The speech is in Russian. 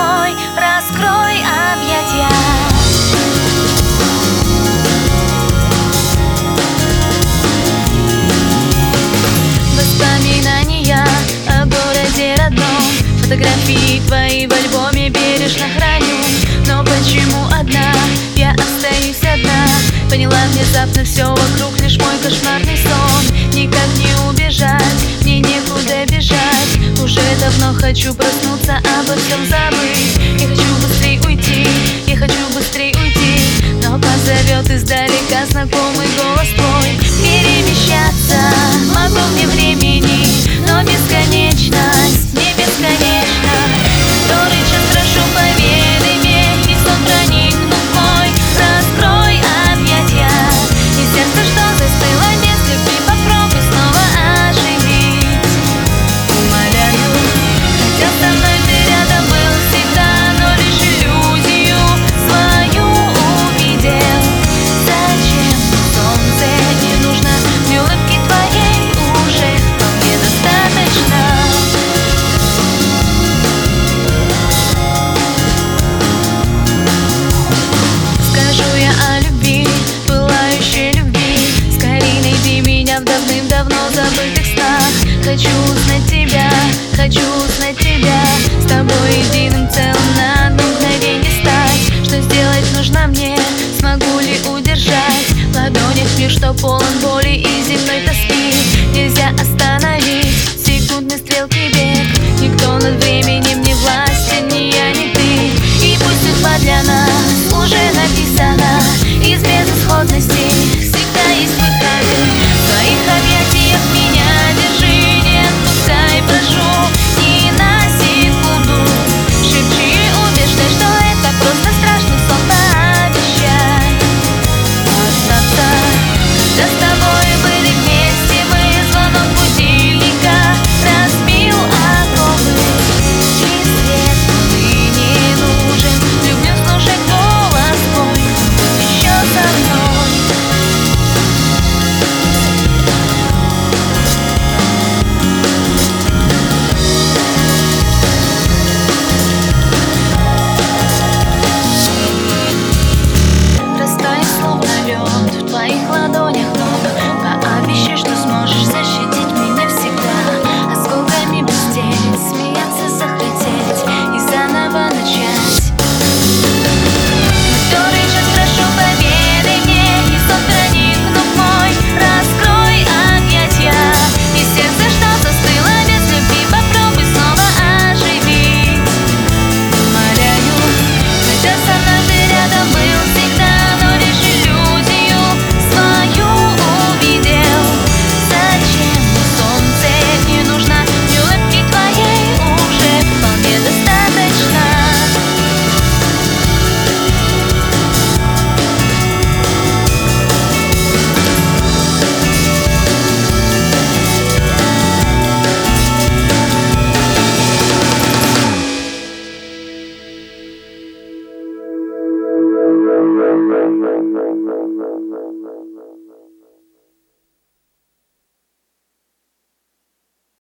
мой, раскрой объятия. Воспоминания о городе родном, фотографии твои в альбоме бережно храню. Но почему одна, я остаюсь одна? Поняла внезапно, все вокруг лишь мой кошмарный сон. Никак не убежать, мне некуда бежать. Уже давно хочу проснуться, обо всем забыть. Я хочу быстрей уйти, я хочу быстрей уйти. Но позовет издалека знакомый голос твой. Перемещаться могу вне времени, но бесконечность не бесконечна. Который час прошу, поведай мне, и сон проникнув в мой, раскрой объятия. И сердце, что застыло без любви, попробуй снова оживить. Умоляю, хотя со мной ты рядом был всегда, но лишь иллюзию свою увидел. Зачем солнце не нужно, мне улыбки твоей уже вполне достаточно. Скажу я о любви, пылающей любви. Скорей найди меня в давным-давно забытых снах. Хочу узнать тебя, хочу узнать тебя. С тобой единым целым на одно мгновенье стать. Что сделать нужно мне, смогу ли удержать в ладонях мир, что полон боли и земной тоски. Нельзя остановить секундной стрелки